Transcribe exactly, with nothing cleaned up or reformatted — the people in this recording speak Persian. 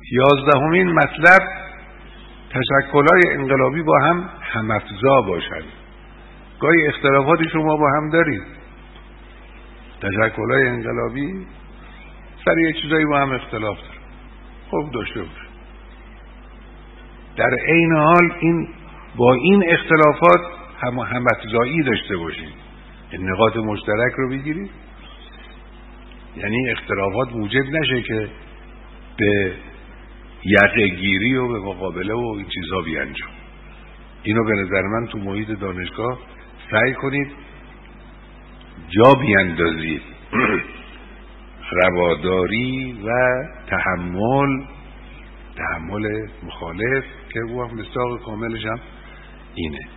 یازدهمین مطلب، تشکل‌های انقلابی با هم هم‌افزا باشند. گاهی اختلافاتی شما با هم دارید، تشکل‌های انقلابی سر یه چیزایی با هم اختلاف داره، خب داشته باشه. در عین حال این با این اختلافات هم هم‌افزایی داشته باشید، نقاط مشترک رو بگیرید، یعنی اختلافات موجب نشه که به یقه‌گیری و به مقابله و این چیزا بیانجام. اینو به نظر من تو محیط دانشگاه سعی کنید جا بیاندازید. رواداری و تحمل، تحمل مخالف که او هم مصداق کاملش هم اینه.